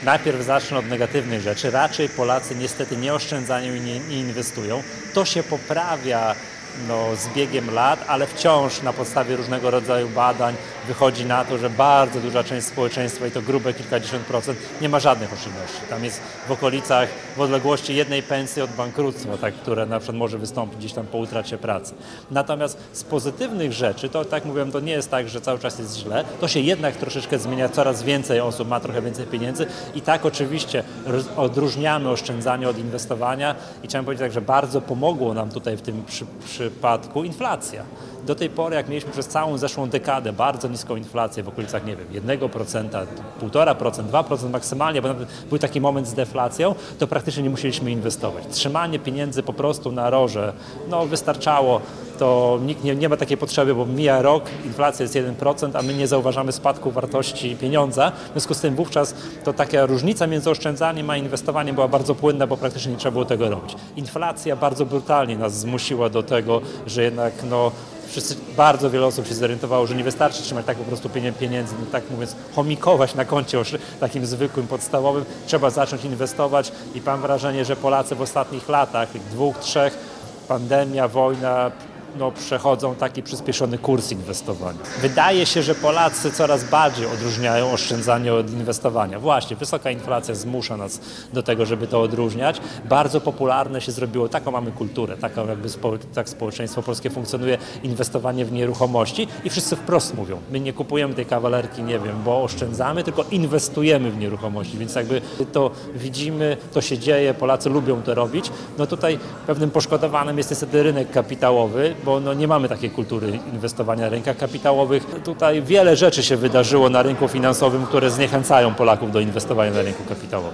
Najpierw zacznę od negatywnych rzeczy. Raczej Polacy niestety nie oszczędzają i nie inwestują. To się poprawia z biegiem lat, ale wciąż na podstawie różnego rodzaju badań wychodzi na to, że bardzo duża część społeczeństwa, i to grube kilkadziesiąt procent, nie ma żadnych oszczędności. Tam jest w okolicach, w odległości jednej pensji od bankructwa, które na przykład może wystąpić gdzieś tam po utracie pracy. Natomiast z pozytywnych rzeczy, to tak mówiłem, to nie jest tak, że cały czas jest źle, to się jednak troszeczkę zmienia, coraz więcej osób ma trochę więcej pieniędzy i tak oczywiście odróżniamy oszczędzanie od inwestowania i chciałem powiedzieć tak, że bardzo pomogło nam tutaj w tym przypadku inflacja. Do tej pory, jak mieliśmy przez całą zeszłą dekadę bardzo niską inflację w okolicach, 1%, 1,5%, 2% maksymalnie, bo nawet był taki moment z deflacją, to praktycznie nie musieliśmy inwestować. Trzymanie pieniędzy po prostu na ROR-ze, wystarczało, to nikt nie ma takiej potrzeby, bo mija rok, inflacja jest 1%, a my nie zauważamy spadku wartości pieniądza. W związku z tym wówczas to taka różnica między oszczędzaniem a inwestowaniem była bardzo płynna, bo praktycznie nie trzeba było tego robić. Inflacja bardzo brutalnie nas zmusiła do tego, że jednak bardzo wiele osób się zorientowało, że nie wystarczy trzymać tak po prostu pieniędzy, tak mówiąc, chomikować na koncie takim zwykłym, podstawowym. Trzeba zacząć inwestować i mam wrażenie, że Polacy w ostatnich latach, 2, 3, pandemia, wojna, przechodzą taki przyspieszony kurs inwestowania. Wydaje się, że Polacy coraz bardziej odróżniają oszczędzanie od inwestowania. Właśnie, wysoka inflacja zmusza nas do tego, żeby to odróżniać. Bardzo popularne się zrobiło, taką mamy kulturę, tak społeczeństwo polskie funkcjonuje, inwestowanie w nieruchomości i wszyscy wprost mówią, my nie kupujemy tej kawalerki, bo oszczędzamy, tylko inwestujemy w nieruchomości, więc jakby to widzimy, to się dzieje, Polacy lubią to robić. Tutaj pewnym poszkodowanym jest niestety rynek kapitałowy, bo nie mamy takiej kultury inwestowania na rynkach kapitałowych. Tutaj wiele rzeczy się wydarzyło na rynku finansowym, które zniechęcają Polaków do inwestowania na rynku kapitałowym.